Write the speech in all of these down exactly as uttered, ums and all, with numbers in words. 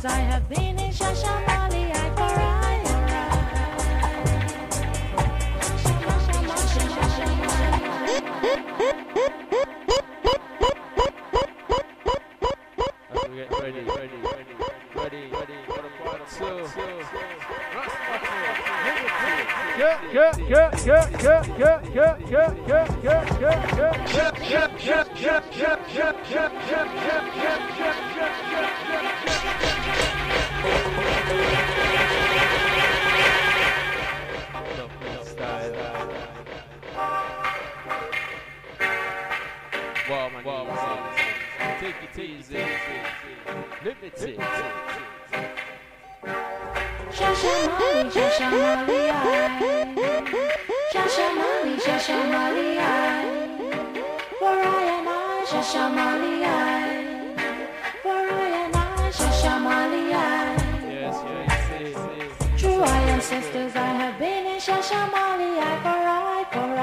sisters, I have been in Shashamali, I Get ready, ready, ready, ready, ready for the part two. Yeah, yeah, yeah, yeah, yeah, yeah, yeah, yeah, yeah, yeah, yeah, yeah, yeah, yeah, yeah, yeah, Wow, man, wow, man. Take it easy, limited. Shashamali, Shashamali, Shashamali, Shashamali, for I and I, Shashamali, for I and I, Shashamali. Yes, yes, yes. True I ancestors, I have been in Shashamali, for I, for I.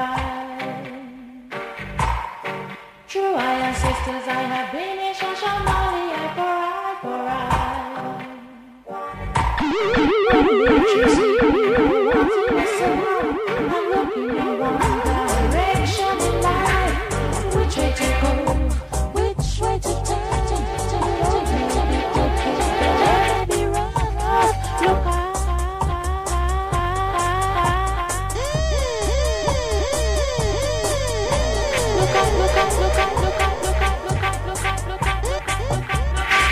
True I ancestors, I have been in Shashamali, for I, for I. I'm looking in one direction in life. Which way to go? Which way to turn? Maybe run off. Look out. Look out, look out, look out, look out, look out, look out, look out, look out, look out, look out.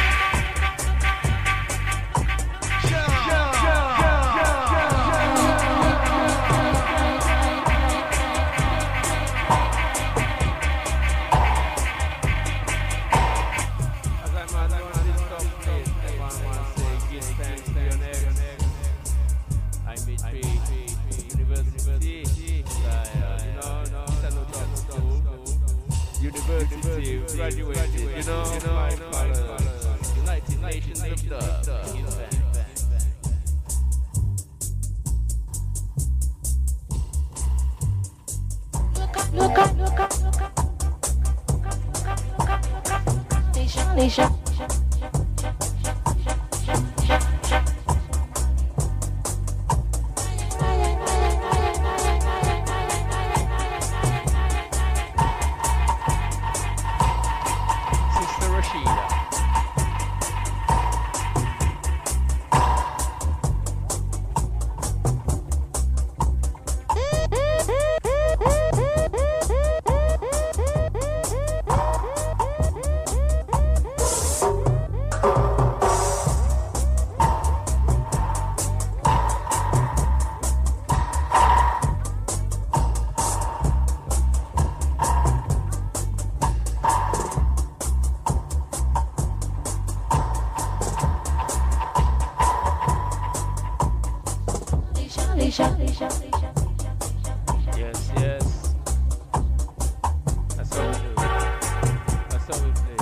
University, graduated, you know, you know, United Nations of the Look up, look up, look up. Leisha, Leisha. Yes, yes. That's how we do. That's how we play.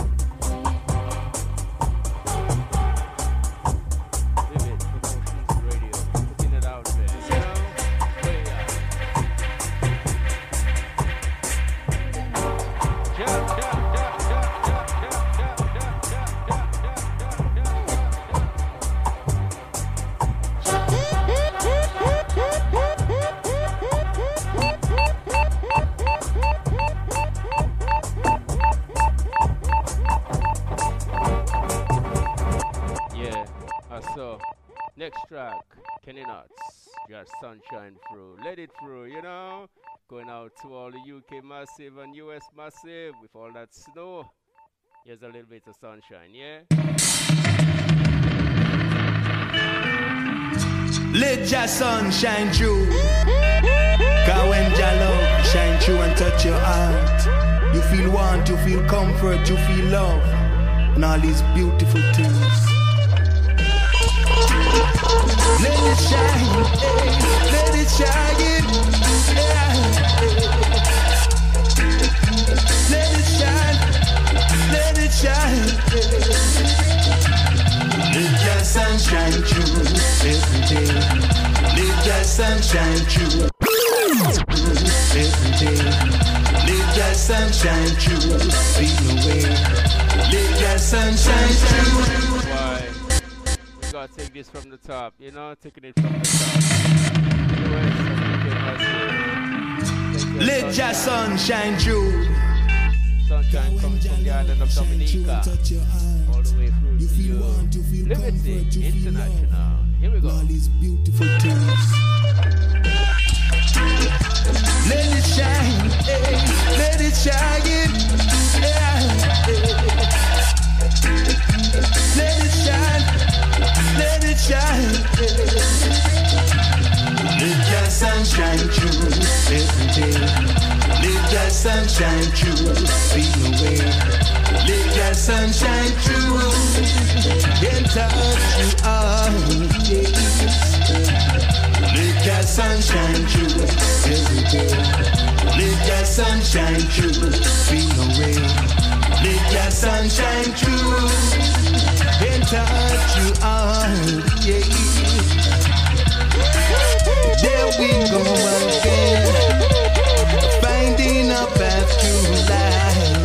Vivid Promotions Radio, putting it out there. You know? Way out. Jump, jump, jump, jump, jump, jump, jump, jump, So, next track, Kenny Nuts, got Sunshine Through. Let it through, you know? Going out to all the U K massive and U S massive with all that snow. Here's a little bit of sunshine, yeah? Let your sunshine through. Cause when your love shine through and touch your heart, you feel want, you feel comfort, you feel love, and all these beautiful things. Let it shine, hey, let it shine, yeah. Let it shine, let it shine, yeah. Let your sunshine through every day. Let your sunshine through every day. Let your sunshine through, feel away. Let your sunshine through. Why? start saying this from the top, you know, taking it from the top. Let your sunshine through. Sunshine coming from the island of Dominica, all the way through to you. Limited International. Here we go. All these beautiful things. Let it shine, hey, let it shine, yeah, hey. Let it shine, let it shine, hey. Let your sunshine through every day. Let your sunshine through, feel the way. Let your sunshine through, and touch you all, yes. Let your sunshine through every day. Let your sunshine through, feel the way. Let your sunshine through, and touch you all, yes. There we go again, finding a path to life.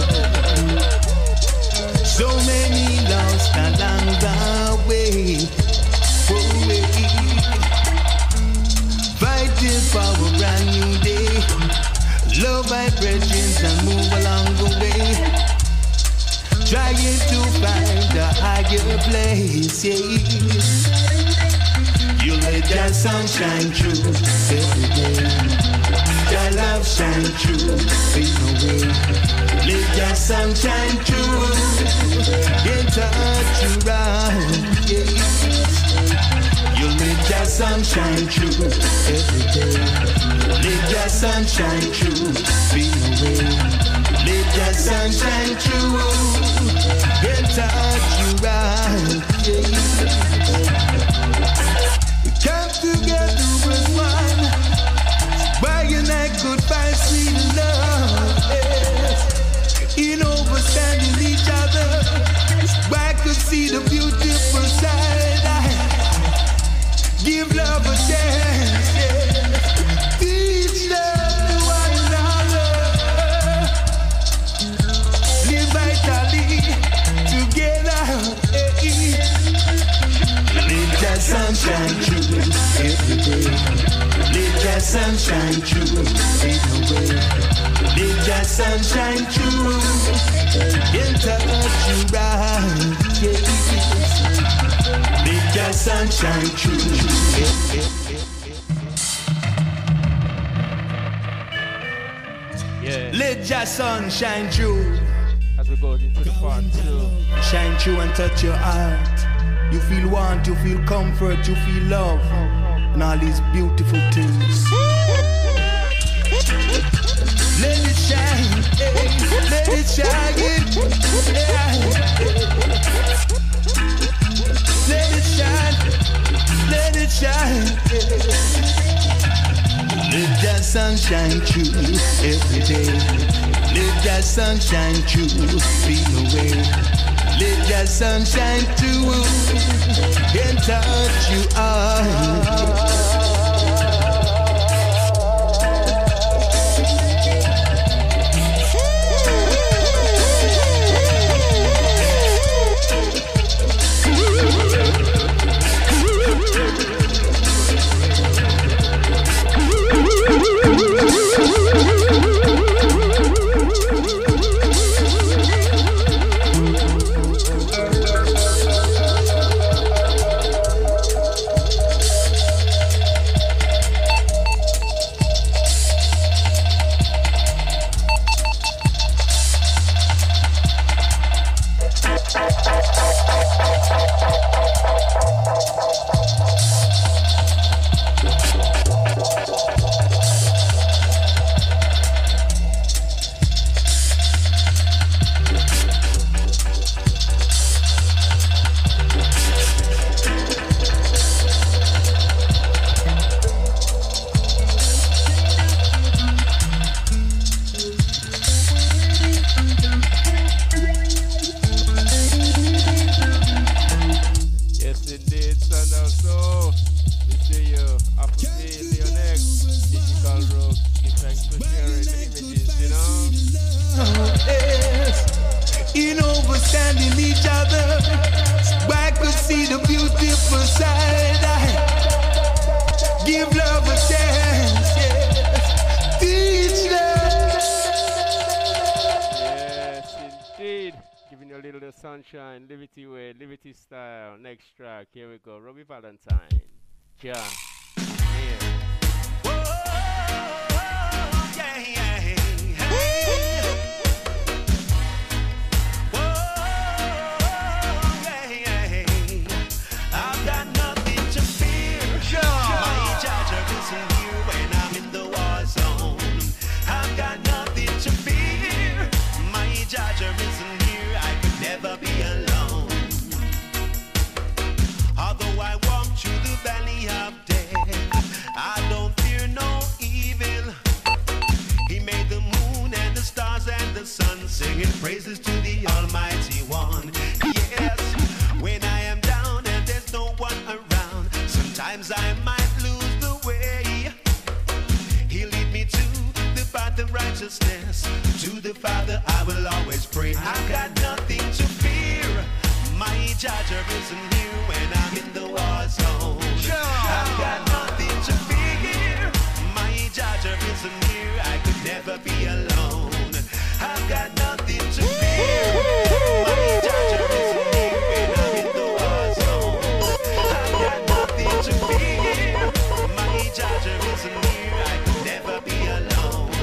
So many lost along the way. Away. Fighting for a brand new day. Love vibrations and move along the way. Trying to find a higher place, yeah. You let your sunshine through every day. Your love shine through, fade away. Let your sunshine through, and touch you right, yes. You let your sunshine through every day. Let your sunshine through, fade away. Let your sunshine through, and touch you right, yes. Come together as one, why you not could find sweet love, yes. In understanding each other, why could see the beautiful side. I give love a chance, yes. Teach love to one another, live vitally together, hey. Let your sunshine through every day. Let your sunshine through, fade away. Let your sunshine through, and touch you right, yes. Let your sunshine through, Yeah. Let your sunshine through. As we go into the part two. Shine through and touch your heart. You feel want, you feel comfort, you feel love, and all these beautiful things. Let it shine, hey, let it shine, yeah. Let it shine, let it shine, yeah. Let the sunshine through every day. Let the sunshine through, feel the way. Let the sunshine through, and touch you all. could see the beautiful side. I give love a chance, yes. Teach love. Yes, indeed. Giving you a little of sunshine, Liberty way, Liberty style. Next track, here we go. Robbie Valentine. Ja. Yeah. Yeah, yeah, hey. Whoa, yeah, yeah, hey. I've got nothing to fear. Sure. My charger isn't here when I'm in the war zone. I've got nothing to fear. My charger isn't here. I could never be alone. Although I walk through the valley of death, I don't fear no evil. He made the moon and the stars and the sun, singing praises to the Almighty One. Yes, when I am down and there's no one around, sometimes I might lose the way. He'll lead me to the path of righteousness. To the Father I will always pray. I've got nothing to fear. My charger isn't here when I'm in the war zone. I've got nothing to fear. My charger isn't here. I could never be alone. I've got nothing to fear. My charger isn't here when I'm in the war zone. I've got nothing to fear. My charger isn't here. I could never be alone.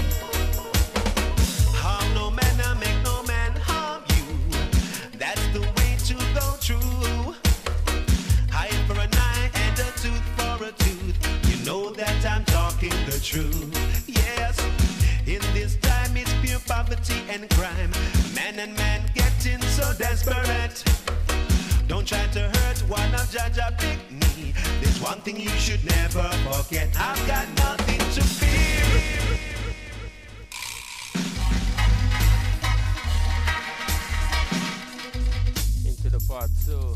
Harm no man, I make no man harm you. That's the way to go through. Eye for an eye and a tooth for a tooth. You know that I'm talking the truth. Yes, in this time it's pure poverty and crime. Man and man getting so desperate. Don't try to hurt one of Jaja pick me. There's one thing you should never forget. I've got nothing to fear. Into the part two.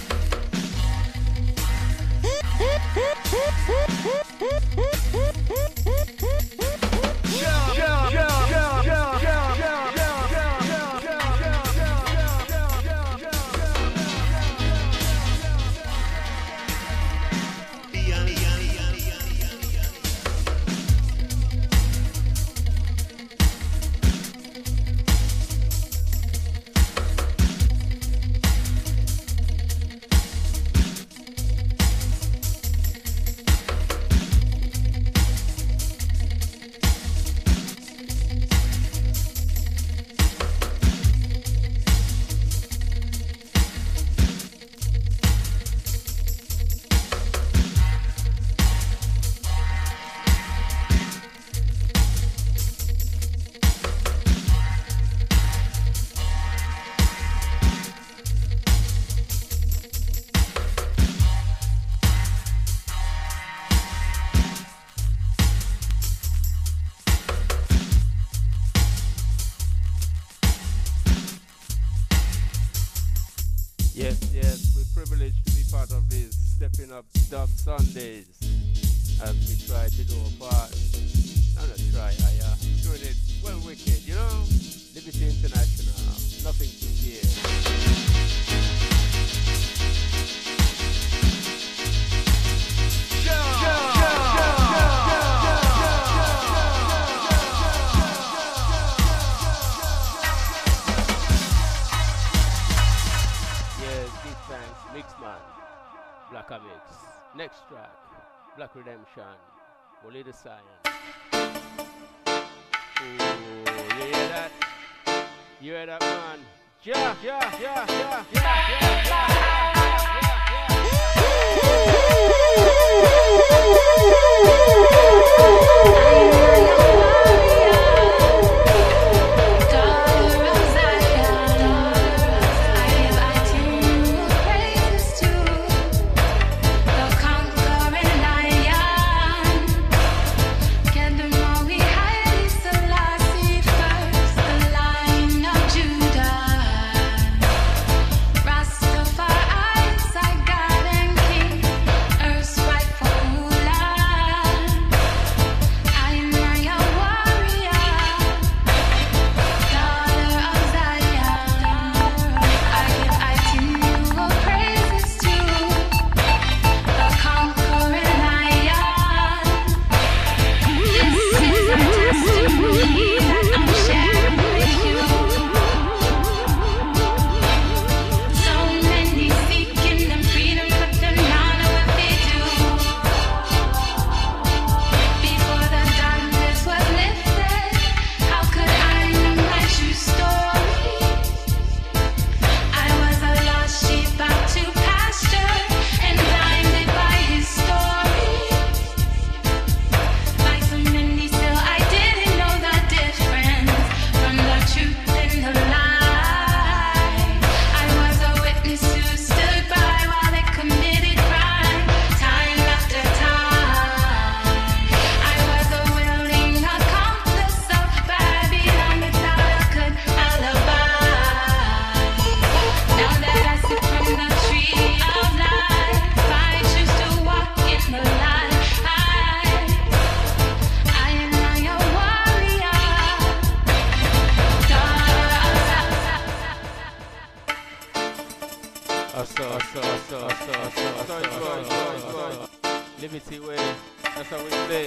Yes, yes, we're privileged to be part of this Stepping Up Dub Sundays as we try to do our part. I'm not try, I uh, doing it well wicked, you know? Liberty International, nothing to fear. Mixman, Black Mix. Next track, Black Redemption, Only the Science. Ooh, you hear that? You hear that, man? Yeah, yeah, yeah, yeah, yeah, yeah, yeah, Rastafari, I got and king, earth's rightful ruler. Aso, aso, aso, aso, aso, aso, Liberty Way, that's how we play.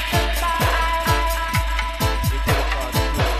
Into the party flow.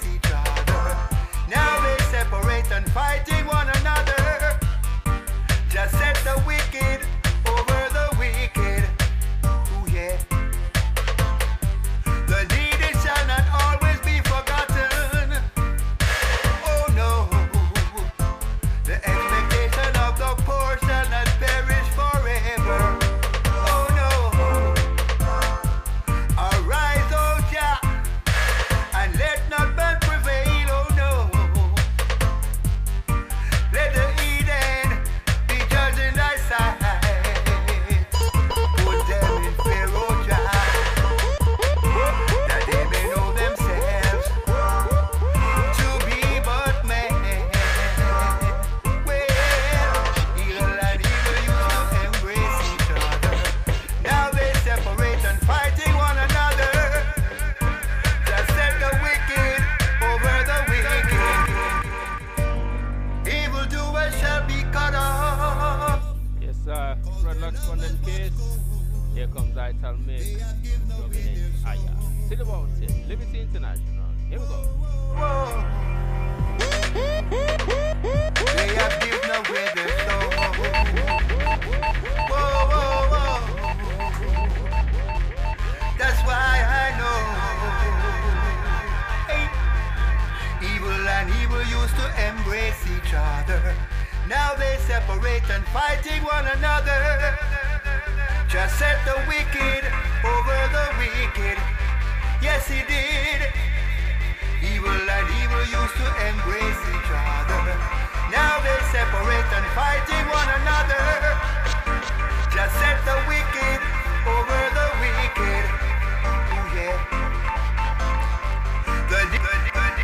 Fighting one another. Here comes Ital Mix. Dominate Aya. Think about it. Liberty International. Here we go. Whoa. They have given away their soul. Whoa, whoa, whoa. That's why I know. Hey. Evil and evil used to embrace each other. Now they separate and fighting one another. Just set the wicked over the wicked. Yes, he did. Evil and evil used to embrace each other. Now they separate and fighting one another. Just set the wicked over the wicked. Ooh, yeah. The, the, the, the,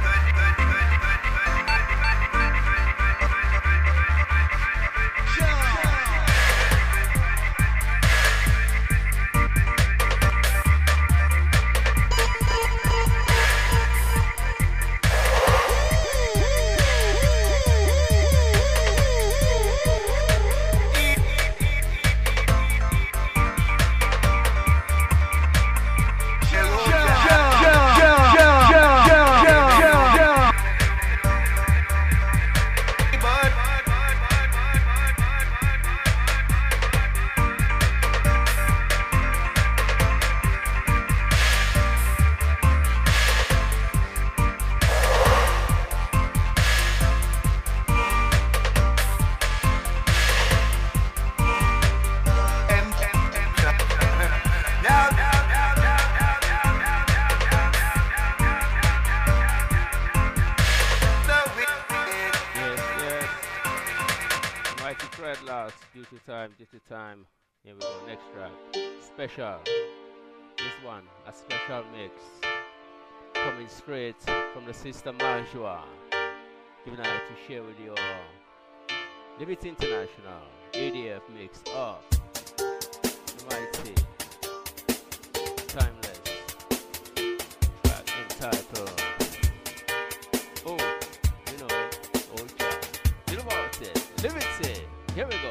time, just the time. Here we go, next track. Special. This one, a special mix. Coming straight from the sister Manjua. Giving out to share with you all. Liberty International, A D F mix up. The mighty. Timeless. Track entitled. Oh, you know it. Old track. You know about it. Liberty. Here we go.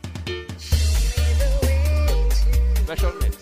Special mix.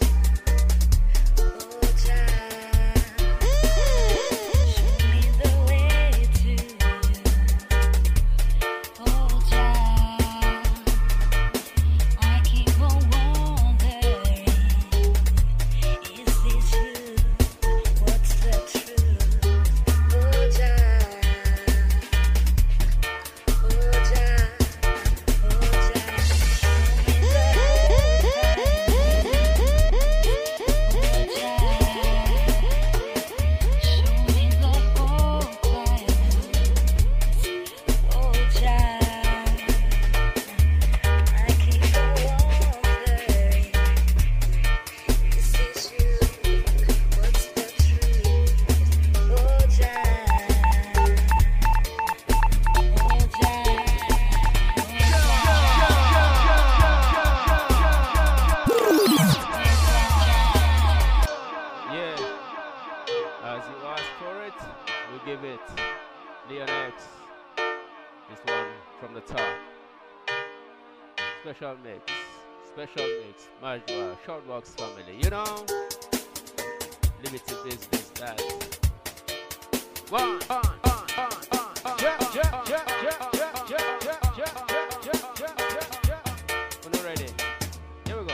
Special mix, special mix, Majwa, Shortbox family, you know? Liberty business, that. One, one, one, one, one, one, yeah, yeah, yeah, yeah, yeah, yeah, yeah, yeah, yeah, yeah, yeah. When you're ready, here we go.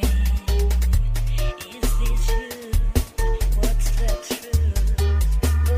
What's the truth?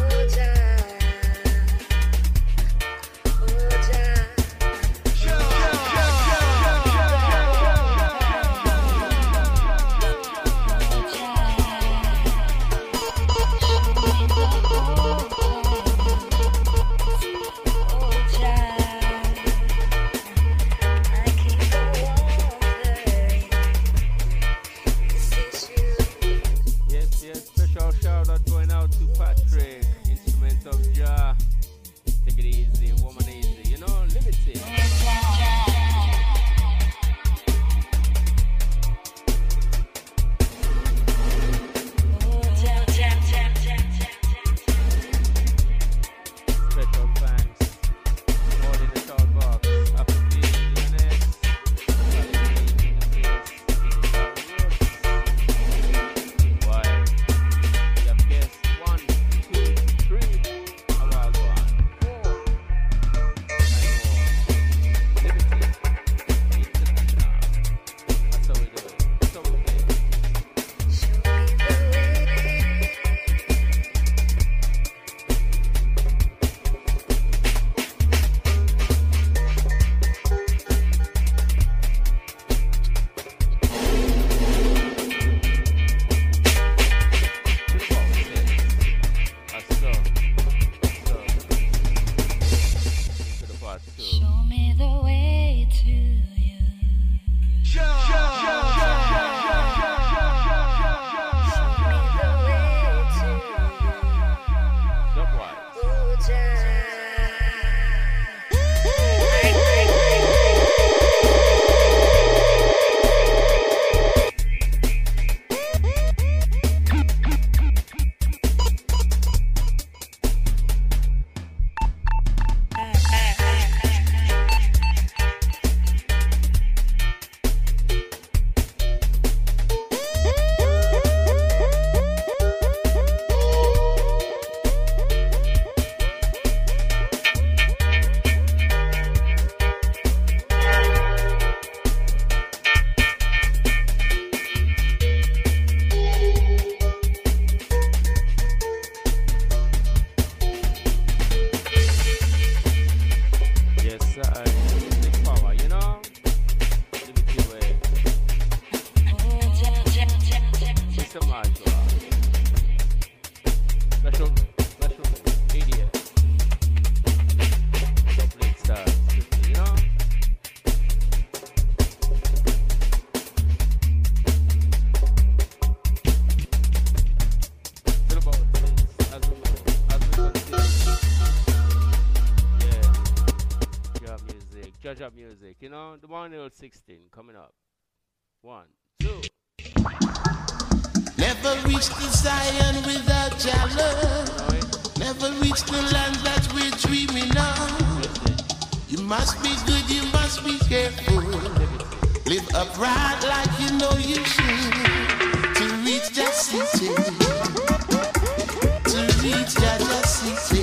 trap music, you know? The one old sixteen coming up. One, two. Never reach the Zion without your love. Never reach the land that we're dreaming of. You must be good, you must be careful. Live upright like you know you should. To reach that city. To reach that city.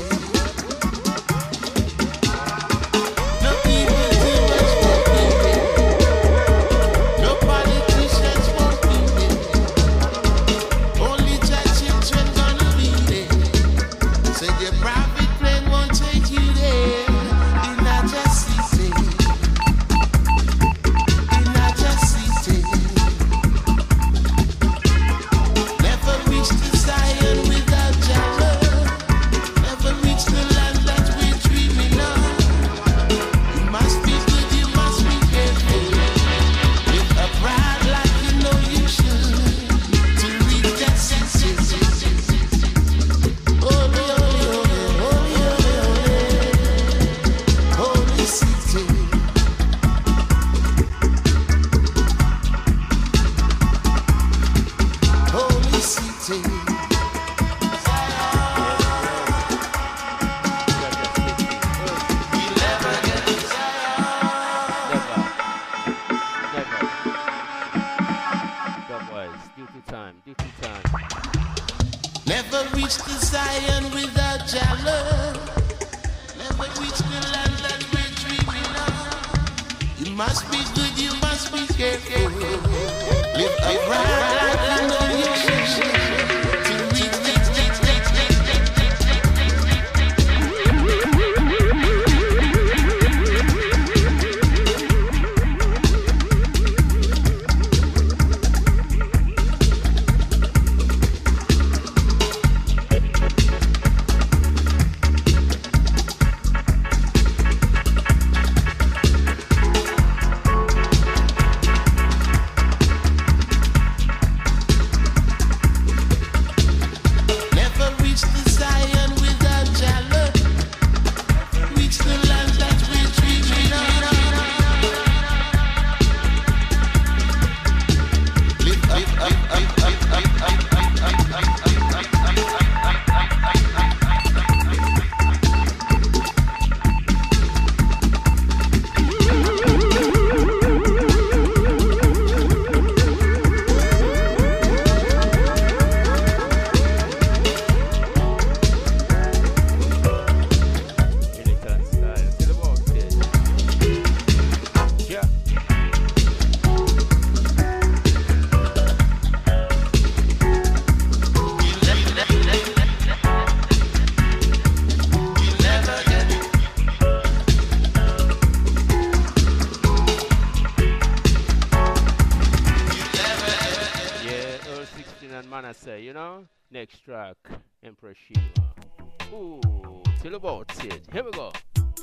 Next track, Empress Shima. Ooh, till about it. Here we go.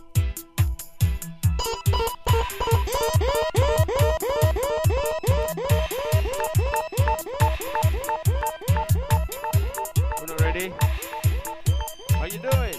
We're not ready? How you doing?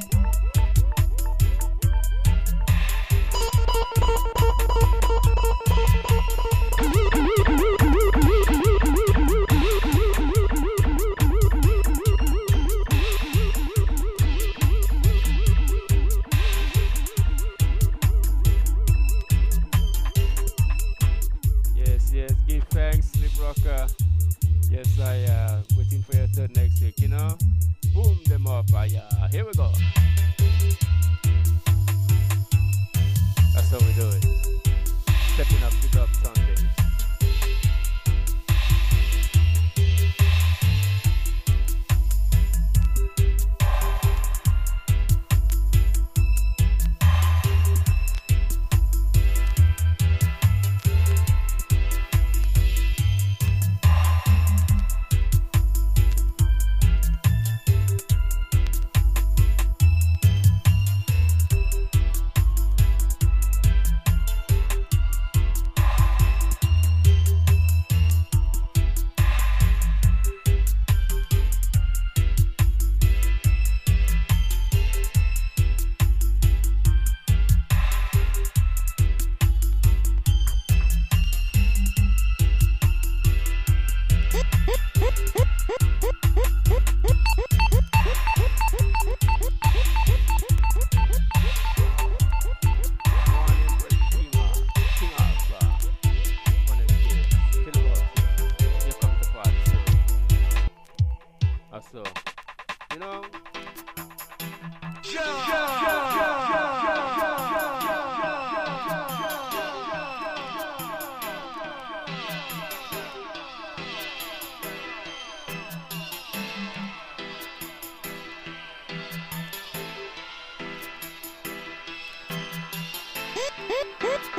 Yes, I uh waiting for your turn next week, you know? Boom them up, uh, yeah. Here we go. That's how we do it. Stepping up to top Sundays.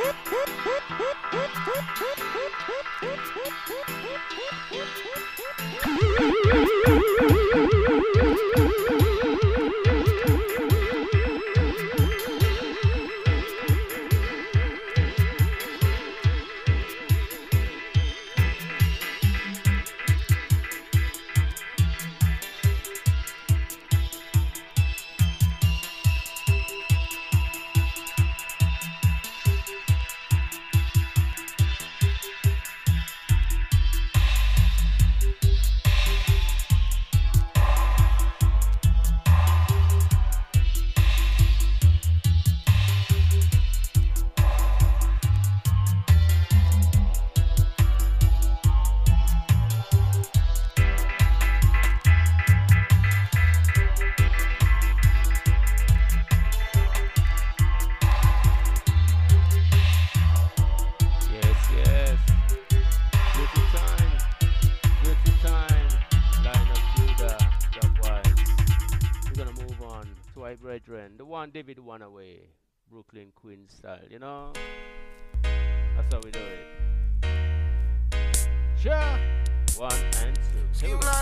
Brethren, the one David one away, Brooklyn Queen style, you know? That's how we do it. Sure. One and two. Here we go.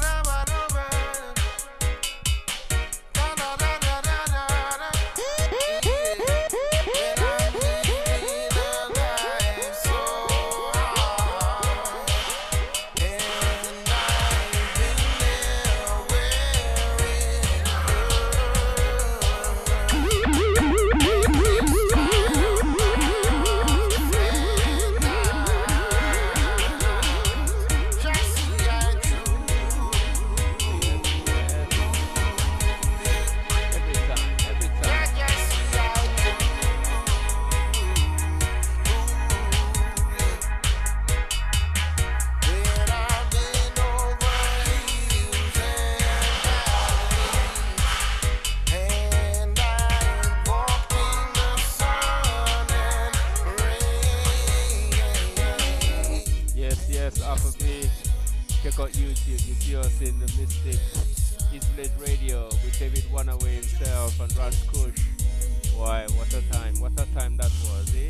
Check out YouTube, you see us in the Mystic East Village Radio with David Wanaway himself and Ras Kush. Boy, what a time, what a time that was, eh?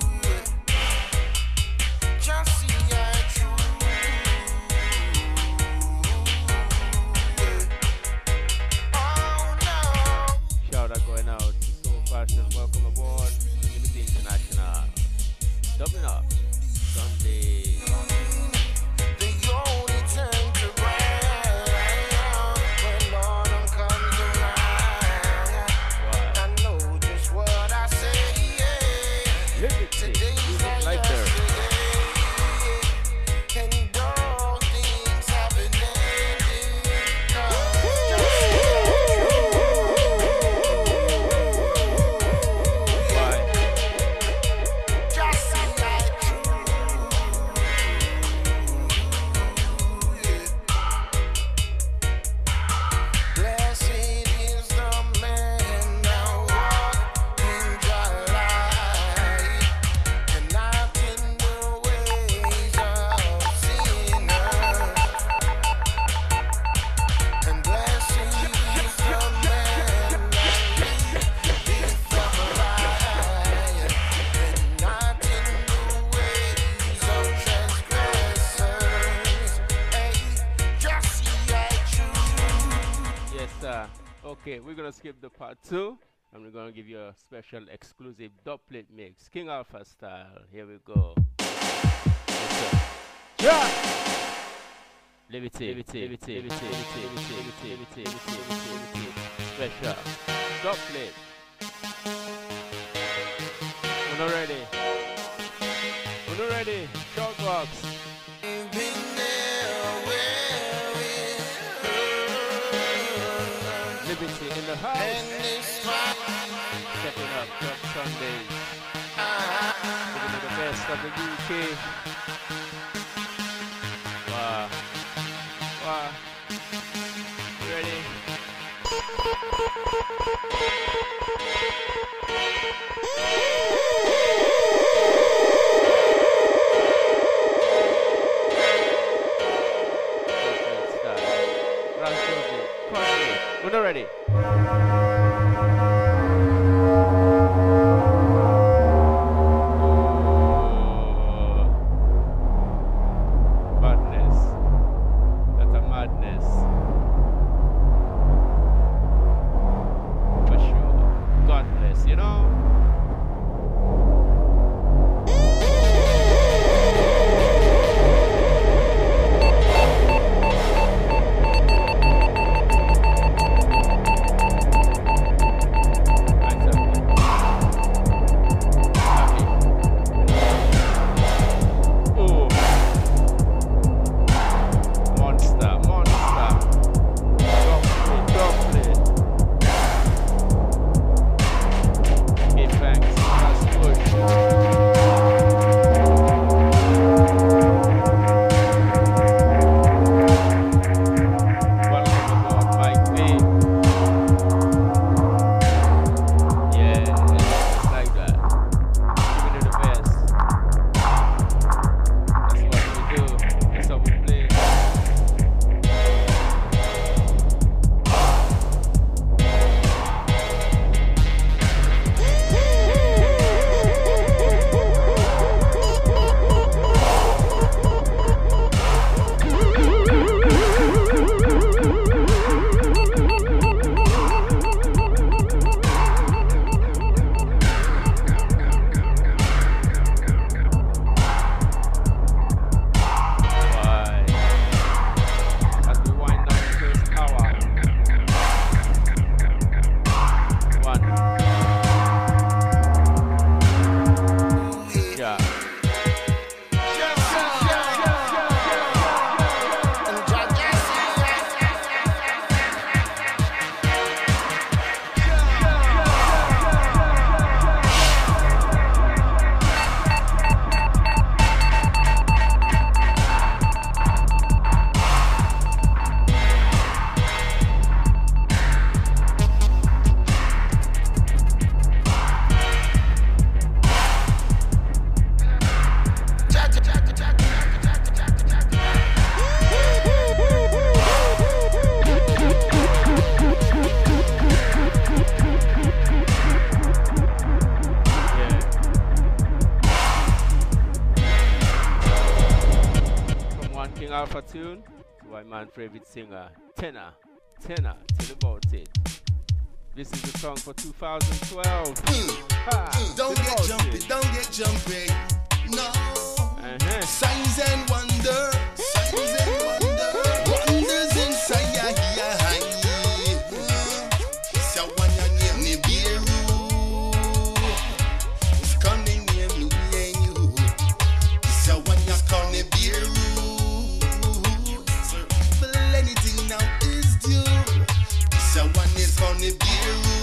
Just see I oh, no. Shout out going out to Soul Fashion, welcome aboard, Liberty International. Doubling up, Sunday. Okay, we're gonna skip the part two, and we're gonna give you a special exclusive dubplate mix, King Alpha style. Here we go. Yeah. Liberty, liberty, liberty, liberty, liberty, liberty, liberty, liberty, liberty, liberty. Special dubplate. We're not ready. We're not ready. Shoutbox. Liberty in the house. Stepping up, Drop Sundays. Giving you the best of the U K. Wow. Wow. You ready? We're not ready. Alpha tune to my man favorite singer, Tenor. Tenor, tell about it. This is the song for two thousand twelve. Mm. Ha, Mm. Don't tell get about jumpy, it. don't get jumpy. No. Uh-huh. Signs and wonders. Signs and wonders. Wonders inside your eye. So when your name me Beru, it's coming near me and you. So when you call me Beru, so but anything now is due. So when it's call me Beru,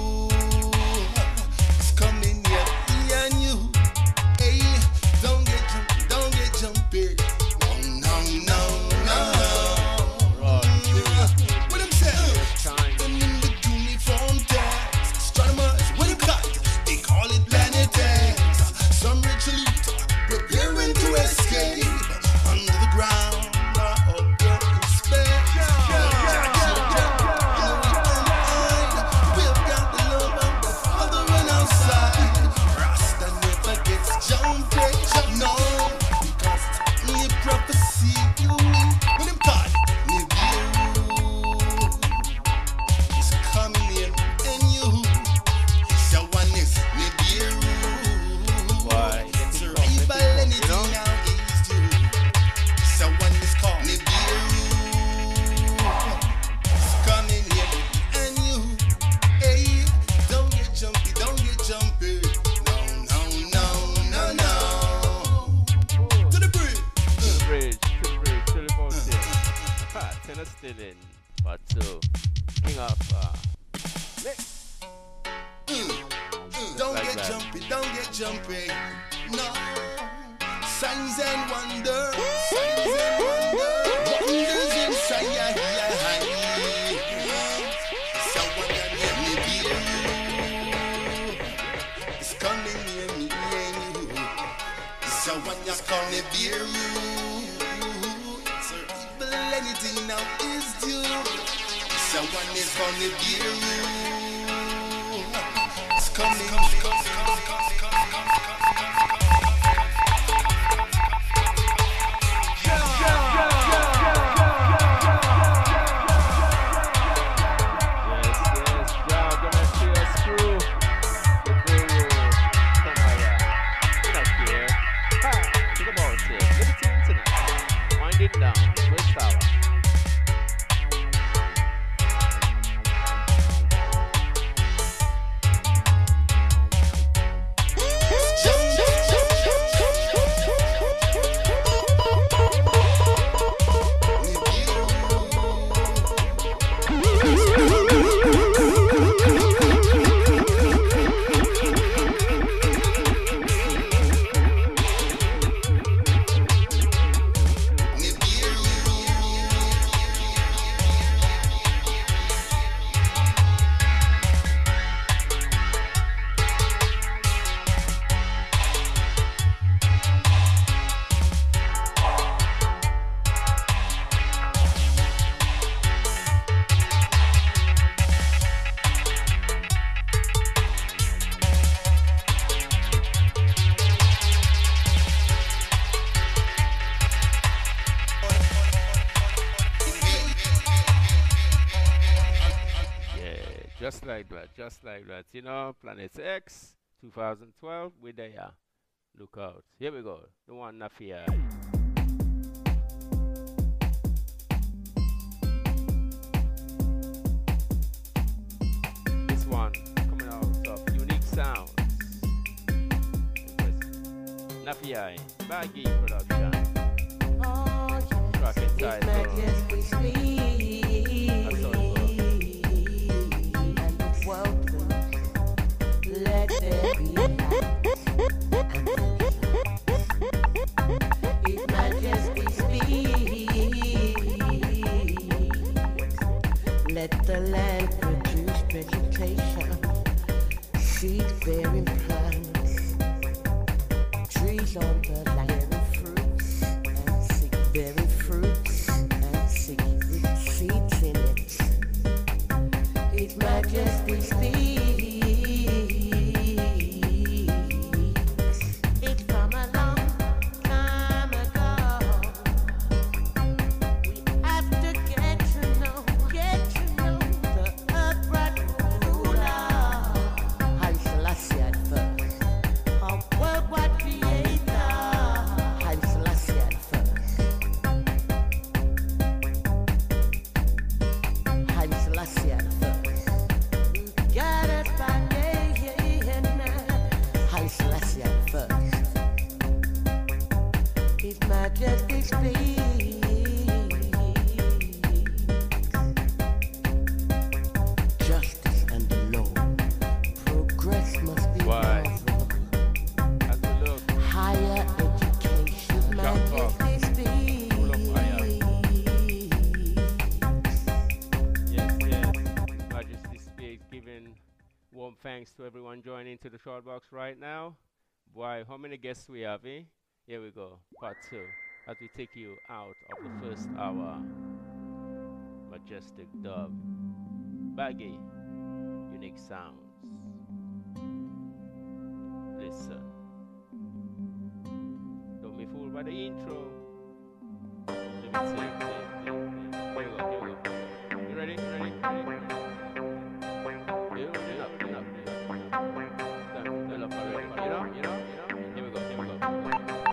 it's coming near me and you. Hey, don't get jumpy, don't get jumpy. No, no, no, no. Right. What I'm saying? Time. Them in the uniform tags, astronomers, what you got? They call it planet X. Some ritually preparing to escape under the ground or up there in space. We've got the love of the Father on our side. Rasta never gets jumpy, no, because the prophecy when him caught Nibiru is coming in and you. So one is Nibiru. Why? So rival anything You know? now is due. So one is called Nibiru. It's coming in and you. Hey, don't get jumpy, don't get jumpy. No, no, no, no, no. To the bridge. To the bridge, to the bridge, tell about it. Ha, Tenor still in. But two. King of uh, mix. Mm. Don't Like get that. jumpy, don't get jumpy. No. Signs and wonders. Signs and wonders. Wonders inside your eye. Someone that let me be you. It's coming near me and you. Someone you call me beer. So evil anything now is due. Someone is called me beer. It's coming, coming, coming, coming, coming, coming, coming, Yes, yes, John, gonna see us through. The guru, come on, yeah. We're not here. Ha, think about it. Liberty tonight. Wind it down. First hour. Just like that, just like that. You know, Planet X, twenty twelve, we're there. Look out. Here we go. The one Nafia. This one coming out of Unique Sounds. Nafia, Baggy Production. Track entitled. That's all it goes. Let there be light. His Majesty speaks. Let the land produce vegetation, seed-bearing plants, trees on the land bearing fruits and seed bearing fruits and seed with seeds in it. His Majesty speaks. It's from a long time ago. Majesty speaks. Justice and the law. Progress must be Why? possible. As we look, Higher education. Majesty speaks. full of fire. Yes, yes. His Majesty speaks, giving warm thanks to everyone joining to the short box right now. Why? How many guests we have, eh? Here we go, part two, as we take you out of the first hour. Majestic dub, baggy, unique sounds. Listen. Don't be fooled by the intro. Let me see, play, play, play. Here we go, here we go. You ready? You ready? Ready? Ready? You ready? Up, up, up. Time, turn up already. You know, you know, you know. Here we go, here we go. Here we go.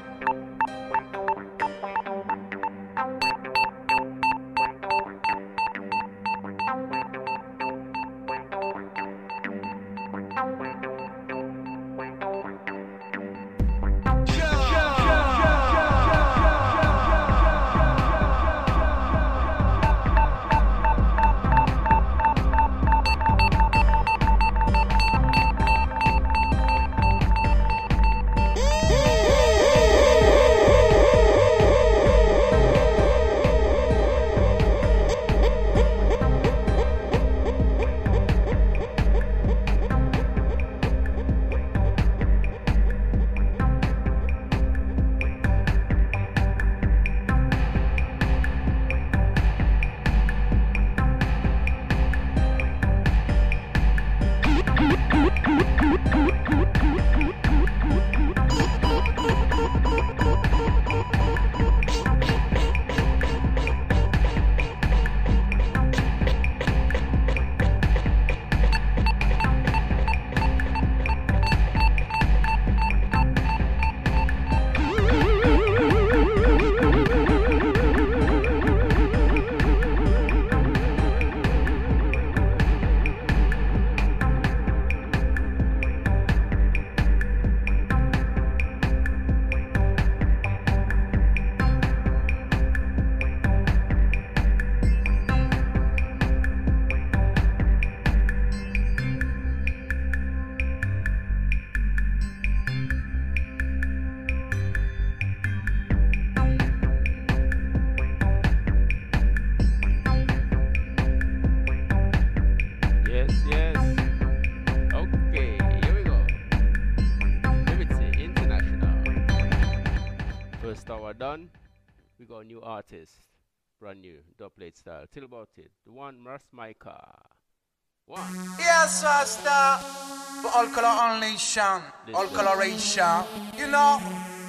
Done. We got a new artist, brand new, dubplate style. Tell about it. The one, Ras Micah. One. Yes, Rasta. For all coloration, all coloration. You know.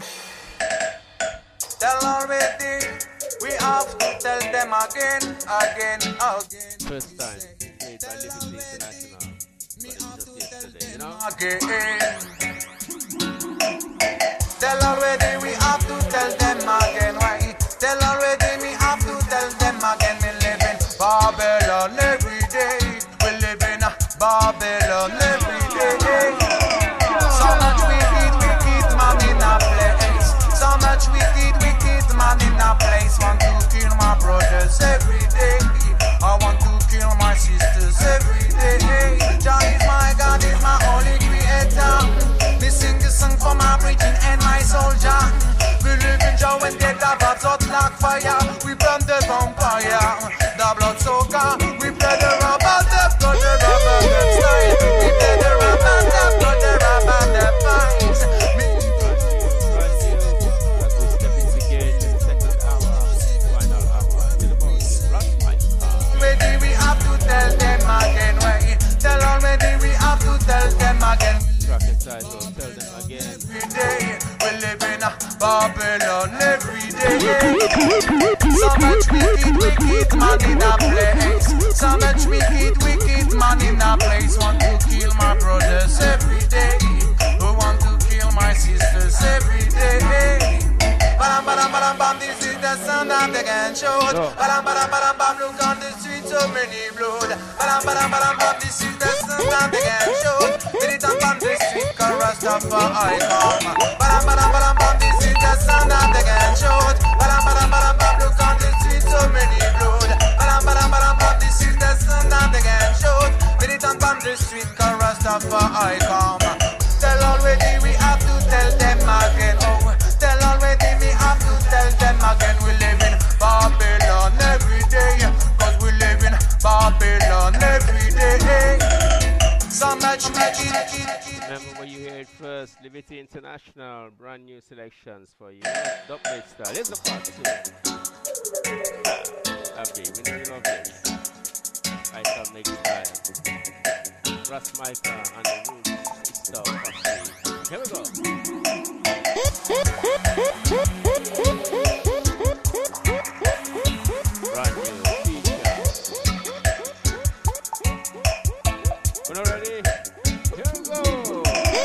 Tell already. We have to tell them again, again, again. First time played by Liberty International. But it was just yesterday, you know. Again. Tell already, we have to tell them again. Why? Tell already, we have to tell them again. We live in Babylon every day. We live in Babylon every day. So much wicked, wicked man in a place. So much wicked, wicked man in a place. Want to kill my brothers every day. I want to kill my sisters every day. Jah is my God, is my only creator. Me sing this song for my preaching and my soldier. We live in Jah when they have a hot like fire. We burn the vampire, the blood soaker. We play the rubber, the blood, the rubber, the style. We play the rubber, the blood, the rubber, the vines. As we step into the gate in the second hour, final hour, till about Ras Micah. Ready, we have to tell them again. Wait, tell already, we have to tell them again. Track entitled, tell them again. Every day, we live in Babylon every day. So much wicked, wicked man in a place. So much wicked, wicked man in a place. Want to kill my brothers every day. Who want to kill my sisters every day. Bam, bam, bam, bam, this is the sound of the gun shoot. Bam, bam, bam, bam, look on the street, so many blood. Bam, bam, bam, bam, this is the sound of the gun shoot. Did it up on the street, cause Rastafari come. Bam, bam, bam, bam, this is the sound of the gun shoot. Bam, bam, bam, bam, look on the street, so many blood. Bam, bam, bam, bam, this is the sound of the gun shoot. Did it up on the street, cause Rastafari come. Tell already we have to tell them again. Oh, tell already we have to tell them again. We live in Babylon every day, cause we live in Babylon every day. So much magic. Remember where you hear it first. Liberty International, brand new selections for you. Double style. Here's the part two. Okay, we need to love this. I shall make style. Ras Micah and the Roots Style Posse. Here we go. Brand new feature. We're not ready? Here we go.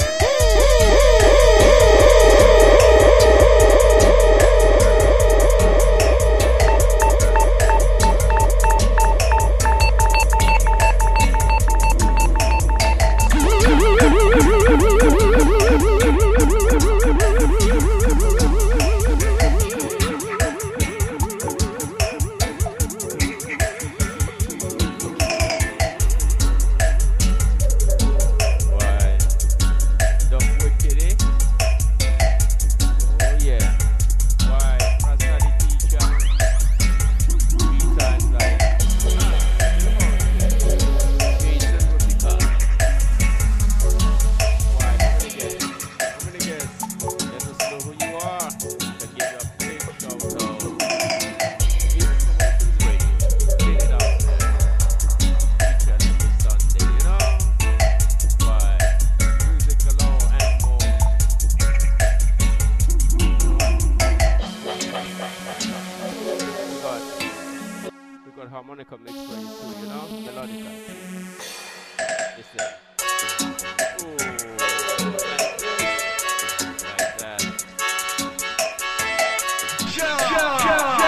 Harmonica mix for you too, you know? Melodica. Listen. Ooh, like this. Like that. Yeah, yeah, yeah,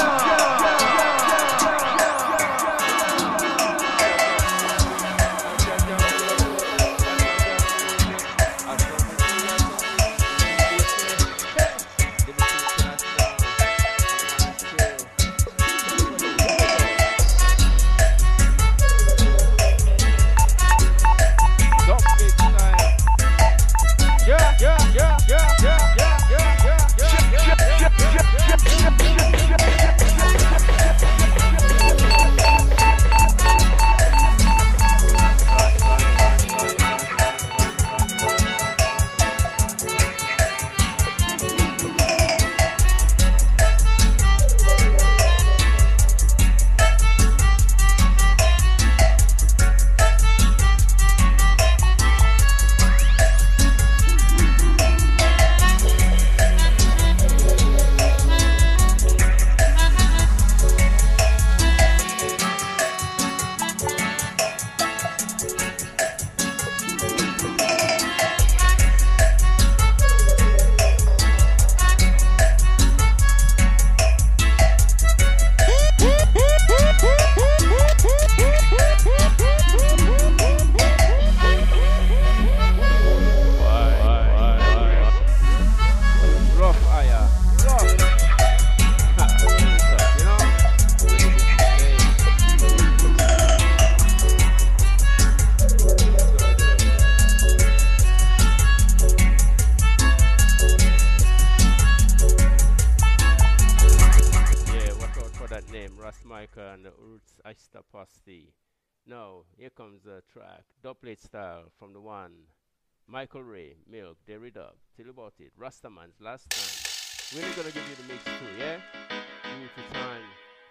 Now, here comes the track, Dubplate Style from the one, Michael Ray, Milk, Derry Dub, Tell About It, Rastaman's Last Time. We're gonna give you the mix too, yeah? Give you time.